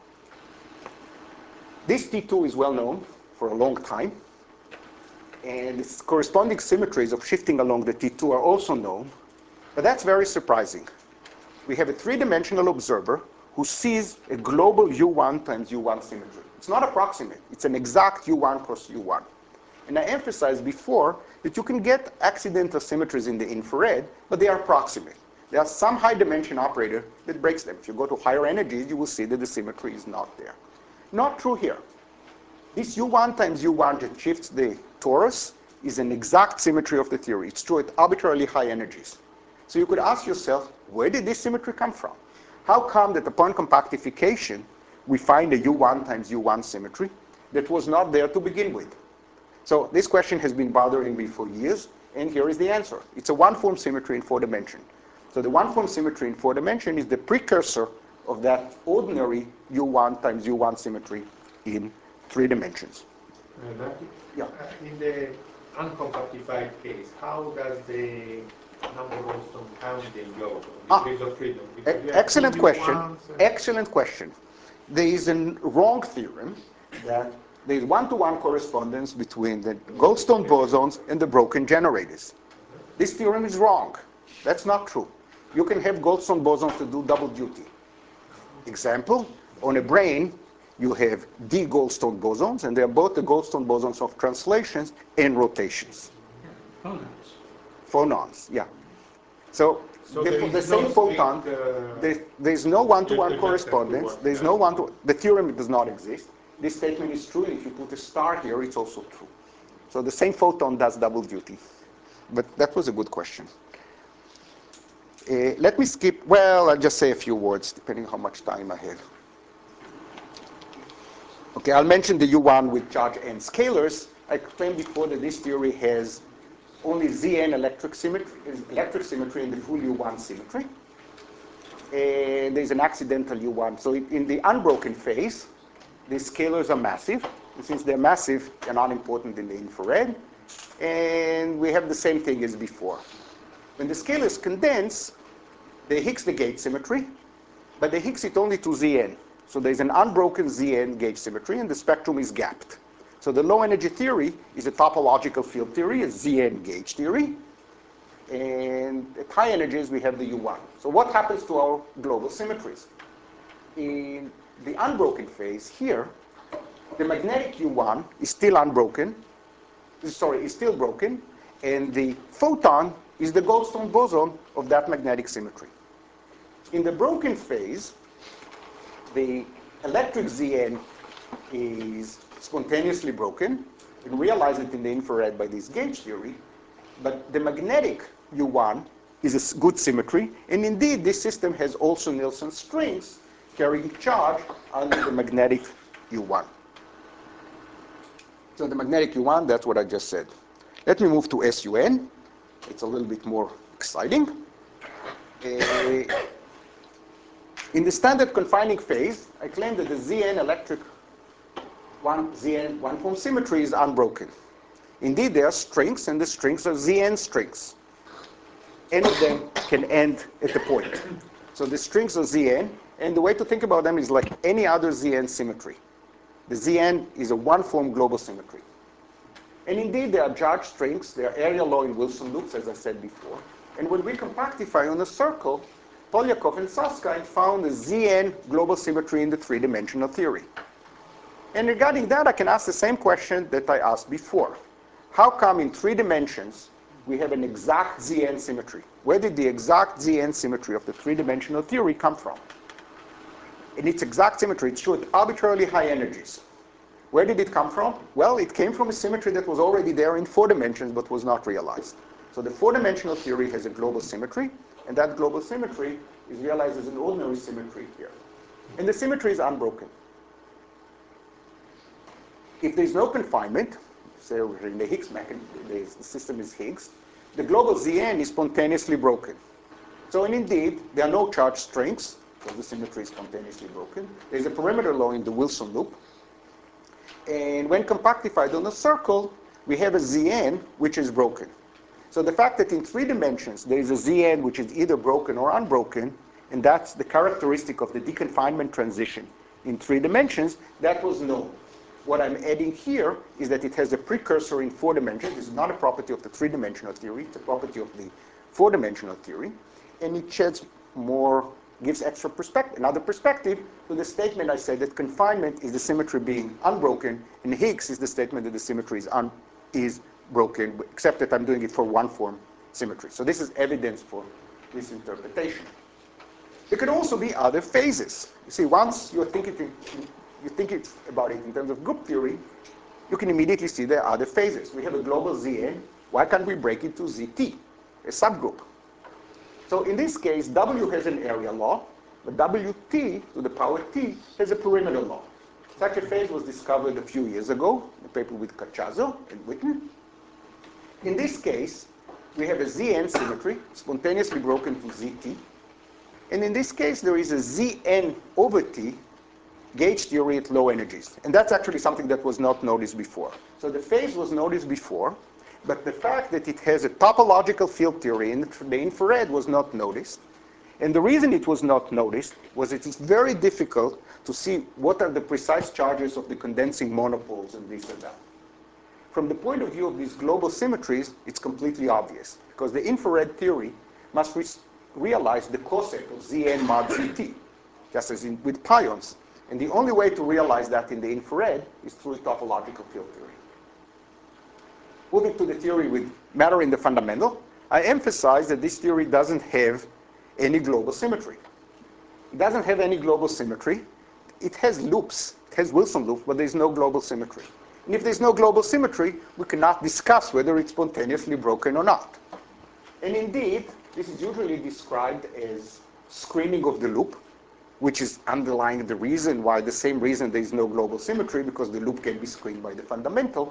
This T2 is well known for a long time, and its corresponding symmetries of shifting along the T2 are also known, but that's very surprising. We have a three-dimensional observer who sees a global U1 times U1 symmetry. It's not approximate. It's an exact U1 cross U1. And I emphasized before that you can get accidental symmetries in the infrared, but they are approximate. There are some high dimension operator that breaks them. If you go to higher energies, you will see that the symmetry is not there. Not true here. This U1 times U1 that shifts the torus is an exact symmetry of the theory. It's true at arbitrarily high energies. So you could ask yourself, where did this symmetry come from? How come that upon compactification, we find a U1 times U1 symmetry that was not there to begin with? So this question has been bothering me for years, and here is the answer. It's a one-form symmetry in 4 dimensions. So the one-form symmetry in 4 dimensions is the precursor of that ordinary U1 times U1 symmetry in 3 dimensions. Yeah. In the uncompactified case, how does the number Goldstone counting go in degrees of freedom? Excellent question. Excellent question. There is a wrong theorem that there is one-to-one correspondence between the Goldstone bosons and the broken generators. This theorem is wrong. That's not true. You can have Goldstone bosons to do double duty. Example, on a brain, you have D Goldstone bosons, and they are both the Goldstone bosons of translations and rotations. Phonons. Phonons, yeah. So the same photon, there's no one-to-one correspondence. There's no one-to-one. The theorem does not exist. This statement is true, and if you put a star here, it's also true. So the same photon does double duty. But that was a good question. Let me skip, well, I'll just say a few words, depending on how much time I have. Okay, I'll mention the U1 with charge n scalars. I claimed before that this theory has only Zn electric symmetry in the full U1 symmetry. And there's an accidental U1. So in the unbroken phase, these scalars are massive. And since they're massive, they're not important in the infrared. And we have the same thing as before. When the scalars condense, they Higgs the gauge symmetry, but they Higgs it only to Zn. So there's an unbroken Zn gauge symmetry, and the spectrum is gapped. So the low energy theory is a topological field theory, a Zn gauge theory. And at high energies, we have the U1. So what happens to our global symmetries? In the unbroken phase here, the magnetic U1 is still unbroken, is still broken, and the photon is the Goldstone boson of that magnetic symmetry. In the broken phase, the electric Zn is spontaneously broken. You can realize it in the infrared by this gauge theory. But the magnetic U1 is a good symmetry. And indeed, this system has also Nielsen strings carrying charge under the magnetic U1. So the magnetic U1, that's what I just said. Let me move to SUN. It's a little bit more exciting. In the standard confining phase, I claim that the Zn electric Zn one-form symmetry is unbroken. Indeed, there are strings, and the strings are Zn strings. Any of them can end at a point. So the strings are Zn, and the way to think about them is like any other Zn symmetry. The Zn is a one-form global symmetry. And indeed, there are charged strings. There are area law in Wilson loops, as I said before. And when we compactify on a circle, Polyakov and Susskind found a Zn global symmetry in the 3-dimensional theory. And regarding that, I can ask the same question that I asked before. How come in 3 dimensions we have an exact Zn symmetry? Where did the exact Zn symmetry of the 3-dimensional theory come from? In its exact symmetry, it's true at arbitrarily high energies. Where did it come from? Well, it came from a symmetry that was already there in 4 dimensions but was not realized. So the 4-dimensional theory has a global symmetry, and that global symmetry is realized as an ordinary symmetry here. And the symmetry is unbroken. If there's no confinement, say in the Higgs mechanism, the system is Higgs, the global Zn is spontaneously broken. So and indeed, there are no charged strings, because the symmetry is spontaneously broken. There's a perimeter law in the Wilson loop. And when compactified on a circle, we have a Zn which is broken. So the fact that in 3 dimensions there is a Zn which is either broken or unbroken, and that's the characteristic of the deconfinement transition in 3 dimensions, that was known. What I'm adding here is that it has a precursor in 4 dimensions. This is not a property of the 3-dimensional theory, it's a property of the 4-dimensional theory, and it sheds more, gives extra perspective, another perspective to the statement I said that confinement is the symmetry being unbroken, and Higgs is the statement that the symmetry is broken, except that I'm doing it for one form symmetry. So this is evidence for this interpretation. There could also be other phases. You see, once you think about it in terms of group theory, you can immediately see there are other phases. We have a global Zn. Why can't we break it to Zt, a subgroup? So in this case, W has an area law, but Wt to the power t has a perimeter law. Such a phase was discovered a few years ago in a paper with Cacciazzo and Witten. In this case, we have a Zn symmetry, spontaneously broken to Zt. And in this case, there is a Zn over T gauge theory at low energies. And that's actually something that was not noticed before. So the phase was noticed before, but the fact that it has a topological field theory in the infrared was not noticed. And the reason it was not noticed was it is very difficult to see what are the precise charges of the condensing monopoles and this and that. From the point of view of these global symmetries, it's completely obvious, because the infrared theory must realize the coset of Zn mod Zt, just as with pions. And the only way to realize that in the infrared is through a topological field theory. Moving to the theory with matter in the fundamental, I emphasize that this theory doesn't have any global symmetry. It doesn't have any global symmetry. It has loops. It has Wilson loops, but there's no global symmetry. And if there's no global symmetry, we cannot discuss whether it's spontaneously broken or not. And indeed, this is usually described as screening of the loop, which is underlying the reason why, the same reason there is no global symmetry, because the loop can be screened by the fundamental.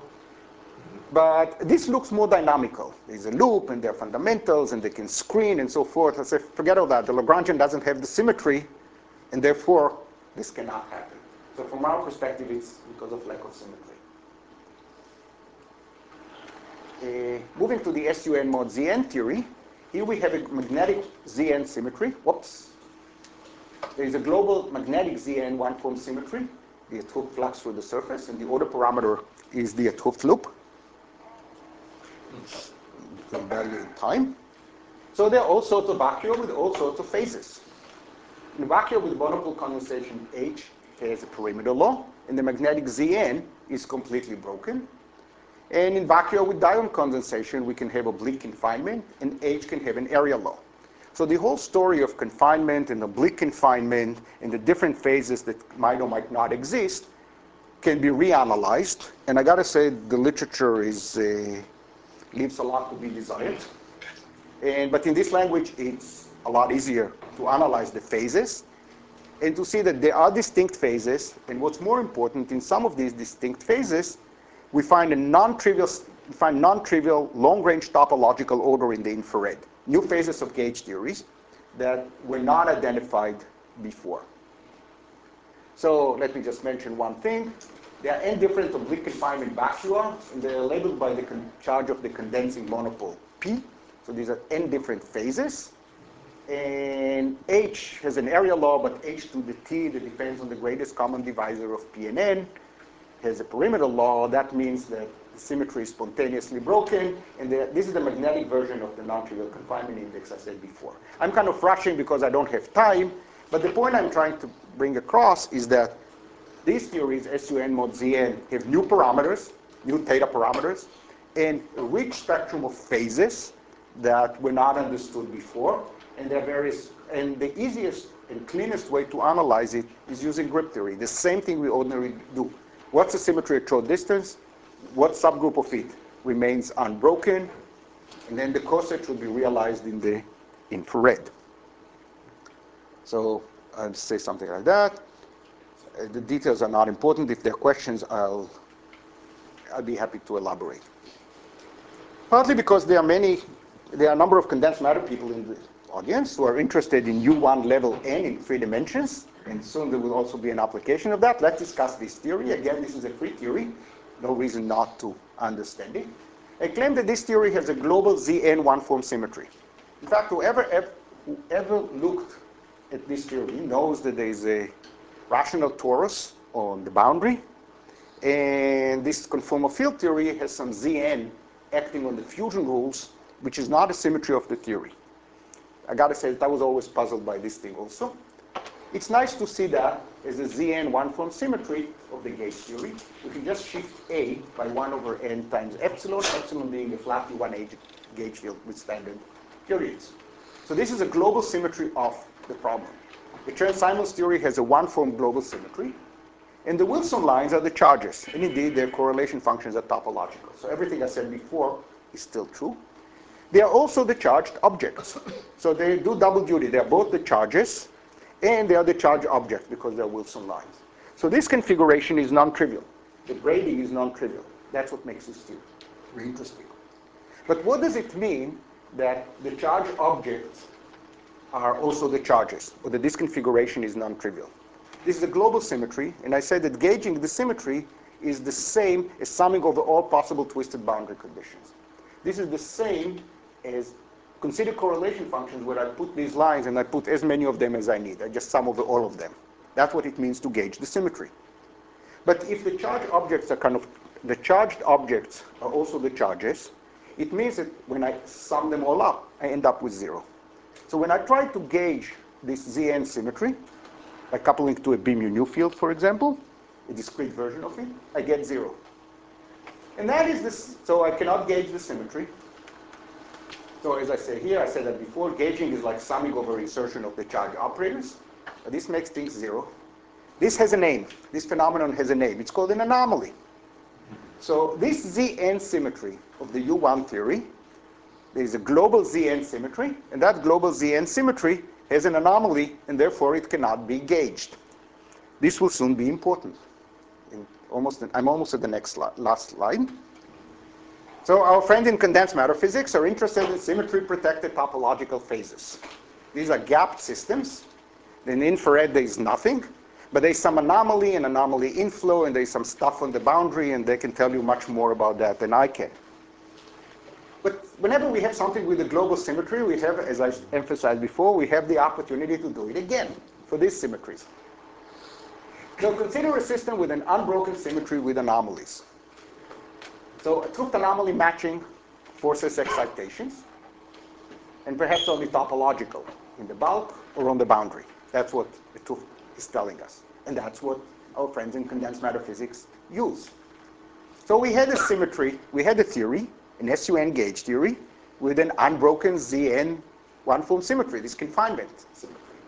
But this looks more dynamical. There's a loop, and there are fundamentals, and they can screen, and so forth. I say, forget all that. The Lagrangian doesn't have the symmetry, and therefore, this cannot happen. So from our perspective, it's because of lack of symmetry. Moving to the SUN mod Zn theory, here we have a magnetic Zn symmetry. Whoops. There is a global magnetic Zn one-form symmetry, the 't Hooft flux through the surface, and the order parameter is the 't Hooft loop. Some value in time. So there are all sorts of vacua with all sorts of phases. In vacua with monopole condensation, H has a perimeter law, and the magnetic Zn is completely broken. And in vacua with dione condensation, we can have oblique confinement, and H can have an area law. So the whole story of confinement and oblique confinement and the different phases that might or might not exist can be reanalyzed. And I got to say, the literature leaves a lot to be desired. But in this language, it's a lot easier to analyze the phases and to see that there are distinct phases. And what's more important, in some of these distinct phases, we find a non-trivial long-range topological order in the infrared. New phases of gauge theories that were not identified before. So let me just mention one thing. There are n different oblique confinement vacua, and they're labeled by the charge of the condensing monopole P. So these are n different phases. And H has an area law, but H to the T that depends on the greatest common divisor of P and N has a perimeter law. That means that the symmetry is spontaneously broken, and this is the magnetic version of the non-trivial confinement index I said before. I'm kind of rushing because I don't have time, but the point I'm trying to bring across is that these theories, SUN mod Zn, have new parameters, new theta parameters, and a rich spectrum of phases that were not understood before, and there are various, and the easiest and cleanest way to analyze it is using grip theory, the same thing we ordinarily do. What's the symmetry at short distance? What subgroup of it remains unbroken? And then the coset should be realized in the infrared. So I'll say something like that. The details are not important. If there are questions, I'll be happy to elaborate. Partly because there are a number of condensed matter people in the audience who are interested in U1 level n in 3 dimensions, and soon there will also be an application of that. Let's discuss this theory. Again, this is a free theory. no reason not to understand it. I claim that this theory has a global Zn one-form symmetry. In fact, whoever looked at this theory knows that there is a rational torus on the boundary, and this conformal field theory has some Zn acting on the fusion rules, which is not a symmetry of the theory. I got to say that I was always puzzled by this thing also. It's nice to see that as a Zn one-form symmetry of the gauge theory. We can just shift A by 1 over n times epsilon, epsilon being a flatly one-edged gauge field with standard periods. So this is a global symmetry of the problem. The Chern-Simons theory has a one-form global symmetry, and the Wilson lines are the charges, and indeed their correlation functions are topological. So everything I said before is still true. They are also the charged objects. So they do double duty. They are both the charges, and they are the charge objects because they're Wilson lines. So this configuration is non-trivial. The grading is non-trivial. That's what makes this theory very interesting. But what does it mean that the charge objects are also the charges, or that this configuration is non-trivial? This is a global symmetry, and I said that gauging the symmetry is the same as summing over all possible twisted boundary conditions. This is the same as consider correlation functions where I put these lines and I put as many of them as I need. I just sum over all of them. That's what it means to gauge the symmetry. But if the charged objects are the charged objects are also the charges, it means that when I sum them all up, I end up with 0. So when I try to gauge this Zn symmetry, by coupling to a B mu nu field, for example, a discrete version of it, I get 0. And that is this, so I cannot gauge the symmetry. So as I say here, I said that before, gauging is like summing over insertion of the charge operators. But this makes things 0. This has a name. This phenomenon has a name. It's called an anomaly. So this Zn symmetry of the U1 theory, there is a global Zn symmetry, and that global Zn symmetry has an anomaly, and therefore it cannot be gauged. This will soon be important. I'm almost at the last slide. So our friends in condensed matter physics are interested in symmetry-protected topological phases. These are gapped systems. In infrared, there is nothing, but there's some anomaly and anomaly inflow, and there's some stuff on the boundary, and they can tell you much more about that than I can. But whenever we have something with a global symmetry, we have, as I emphasized before, we have the opportunity to do it again for these symmetries. So consider a system with an unbroken symmetry with anomalies. So a 't Hooft anomaly matching forces excitations, and perhaps only topological in the bulk or on the boundary. That's what the 't Hooft is telling us. And that's what our friends in condensed matter physics use. So we had a symmetry, we had a theory, an SUN gauge theory, with an unbroken Zn one-form symmetry, this confinement symmetry.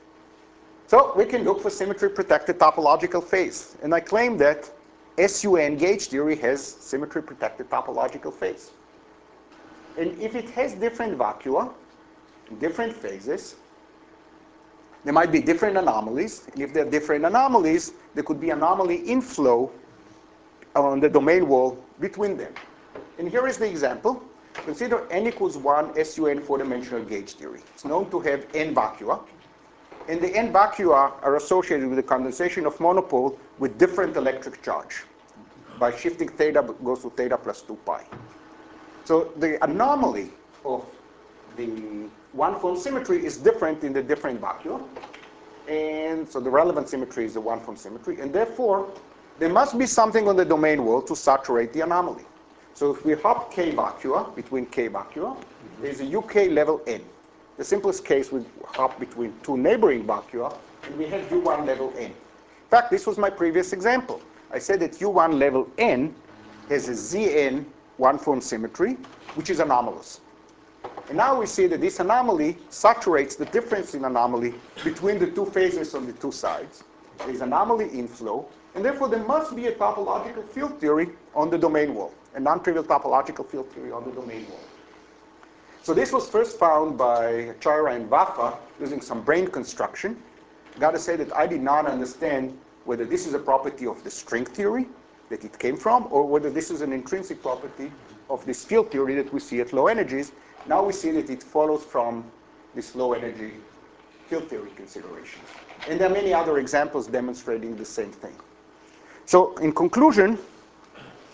So we can look for symmetry-protected topological phase. And I claim that SUN gauge theory has symmetry-protected topological phase. And if it has different vacua, different phases, there might be different anomalies. And if there are different anomalies, there could be anomaly inflow on the domain wall between them. And here is the example. Consider n equals 1 SUN four-dimensional gauge theory. It's known to have n vacua. And the n vacua are associated with the condensation of monopole with different electric charge. By shifting theta goes to theta plus 2 pi. So the anomaly of the one-form symmetry is different in the different vacua. And so the relevant symmetry is the one-form symmetry. And therefore, there must be something on the domain wall to saturate the anomaly. So if we hop k vacua, between k vacua, there's a UK level n. The simplest case, we hop between two neighboring vacua, and we have U1 level n. In fact, this was my previous example. I said that U1 level n has a Zn one-form symmetry, which is anomalous. And now we see that this anomaly saturates the difference in anomaly between the two phases on the two sides. There's anomaly inflow, and therefore there must be a topological field theory on the domain wall, a non-trivial topological field theory on the domain wall. So this was first found by Chira and Vafa using some brain construction. I've got to say that I did not understand whether this is a property of the string theory that it came from, or whether this is an intrinsic property of this field theory that we see at low energies. Now we see that it follows from this low energy field theory considerations. And there are many other examples demonstrating the same thing. So in conclusion,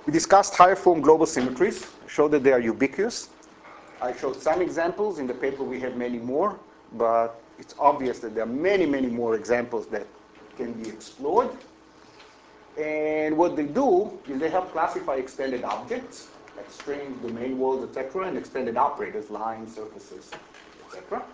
We discussed higher form global symmetries, showed that they are ubiquitous. I showed some examples. In the paper we have many more, but it's obvious that there are many, many more examples that can be explored. And what they do is they help classify extended objects, like strings, domain walls, etc., and extended operators, lines, surfaces, etc.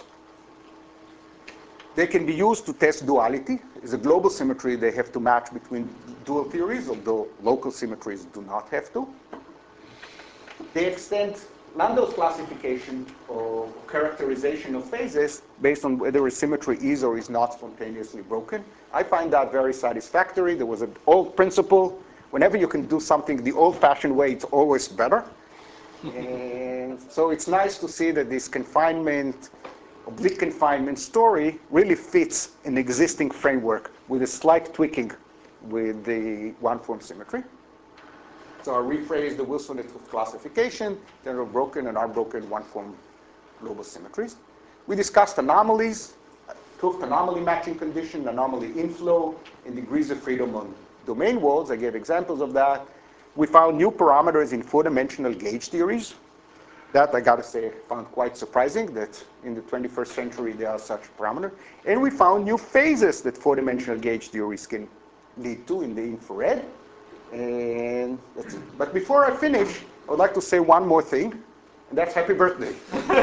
They can be used to test duality. It's a global symmetry. They have to match between dual theories, although local symmetries do not have to. They extend Landau's classification or characterization of phases based on whether a symmetry is or is not spontaneously broken. I find that very satisfactory. There was an old principle. Whenever you can do something the old-fashioned way, it's always better. And so it's nice to see that this confinement, oblique confinement story really fits an existing framework with a slight tweaking with the one-form symmetry. So I rephrase the Wilson-Truth classification. There are broken and unbroken one-form global symmetries. We discussed anomalies, Truth anomaly matching condition, anomaly inflow, and degrees of freedom on domain walls. I gave examples of that. We found new parameters in four-dimensional gauge theories. That, I got to say, I found quite surprising that in the 21st century there are such parameters. And we found new phases that four-dimensional gauge theories can lead to in the infrared. And that's it. But before I finish, I would like to say one more thing, and that's happy birthday.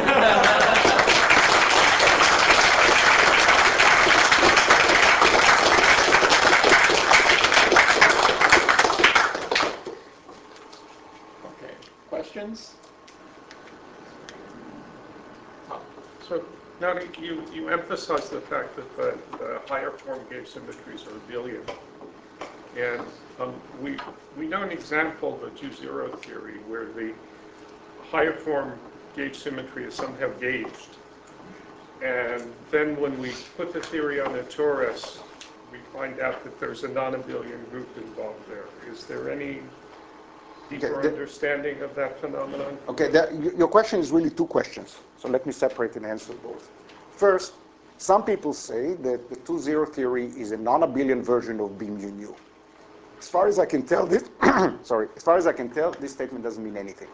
Okay, questions? So, Nani, you emphasize the fact that the higher form gauge symmetries are abelian. And we know an example, the 2-0 theory, where the higher form gauge symmetry is somehow gauged. And then when we put the theory on a torus, we find out that there's a non-abelian group involved there. Is there any deeper understanding of that phenomenon? Okay, your question is really two questions. So let me separate and answer both. First, some people say that the 2-0 theory is a non-abelian version of B mu nu. As far as I can tell, this statement doesn't mean anything.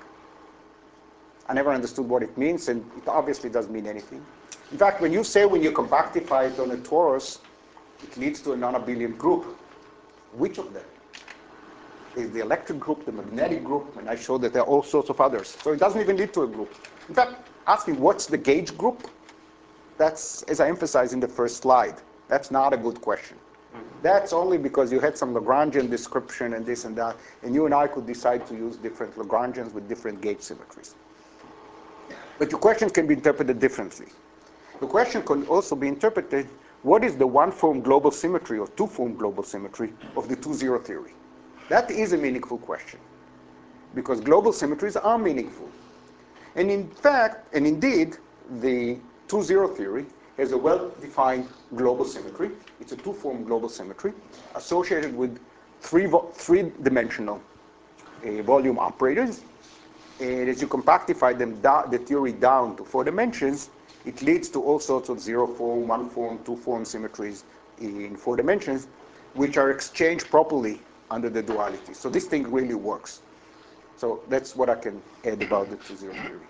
I never understood what it means, and it obviously doesn't mean anything. In fact, when you compactify it on a torus, it leads to a non-abelian group. Which of them? Is the electric group, the magnetic group, and I showed that there are all sorts of others. So it doesn't even lead to a group. In fact, asking what's the gauge group, that's, as I emphasized in the first slide, that's not a good question. That's only because you had some Lagrangian description and this and that, and you and I could decide to use different Lagrangians with different gauge symmetries. But your question can be interpreted differently. The question can also be interpreted, what is the one-form global symmetry or two-form global symmetry of the 2-0 theory? That is a meaningful question, because global symmetries are meaningful. And in fact, and indeed, the 2-0 theory has a well-defined global symmetry. It's a two-form global symmetry associated with three-dimensional volume operators. And as you compactify them, the theory down to 4 dimensions, it leads to all sorts of 0-form, 1-form, 2-form symmetries in 4 dimensions, which are exchanged properly under the duality. So this thing really works. So that's what I can add about the 2-0 theory.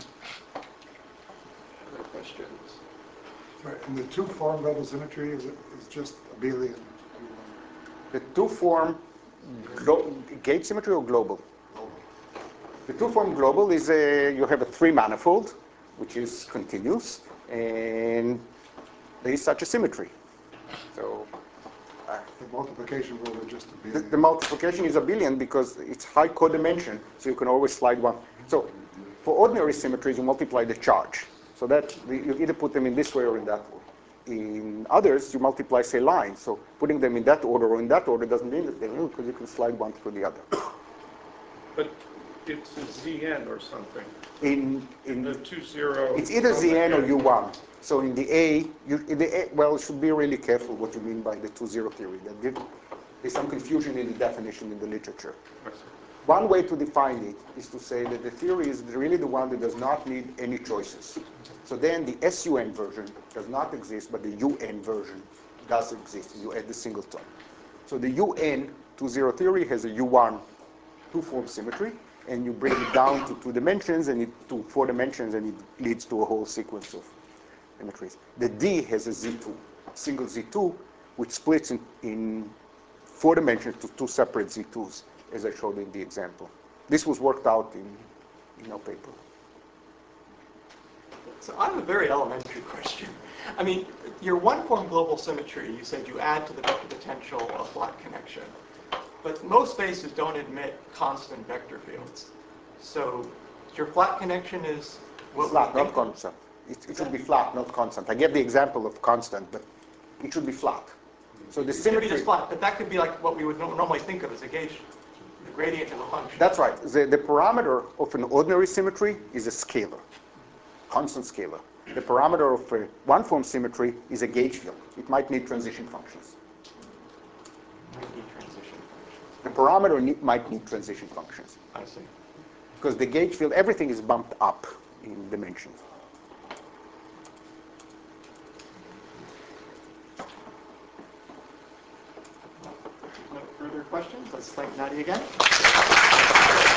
Other questions? Right, and the two-form global symmetry is just abelian. The two-form gauge symmetry or global? The two-form global is you have a three-manifold, which is continuous, and there is such a symmetry. So The multiplication rule is just abelian. the multiplication is abelian because it's high codimension, so you can always slide one. So for ordinary symmetries, you multiply the charge. So that you either put them in this way or in that way. In others, you multiply, say, lines. So putting them in that order or in that order doesn't mean that they will, because you can slide one through the other. But it's a Zn or something. In The 2-0. it's either Zn or U1. So in the A, well, you should be really careful what you mean by the 2-0 theory. There's some confusion in the definition in the literature. One way to define it is to say that the theory is really the one that does not need any choices. So then the SUN version does not exist, but the UN version does exist. You add the singleton. So the UN 2-0 theory has a U1 two-form symmetry, and you bring it down to 2 dimensions and to 4 dimensions, and it leads to a whole sequence of symmetries. The D has a Z2, single Z2, which splits in 4 dimensions to 2 separate Z2s, as I showed in the example. This was worked out in our paper. So I have a very elementary question. I mean, your one-form global symmetry, you said you add to the vector potential a flat connection. But most spaces don't admit constant vector fields. So your flat connection is what Flat, we not think- constant. It should be flat, not constant. I gave the example of constant, but it should be flat. So the It should be symmetry. just flat, but that could be like what we would normally think of as a gauge, the gradient of a function. That's right. The parameter of an ordinary symmetry is a scalar, constant scalar. The parameter of a one-form symmetry is a gauge field. It might need transition functions. Maybe transition functions. The parameter might need transition functions. I see. Because the gauge field, everything is bumped up in dimensions. No further questions? Let's thank Nadia again.